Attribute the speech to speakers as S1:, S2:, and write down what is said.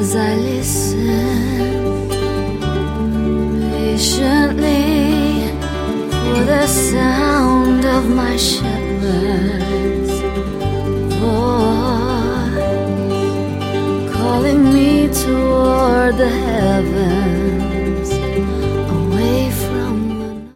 S1: as I listen patiently for the sound of my shepherd's voice calling me toward the heavens.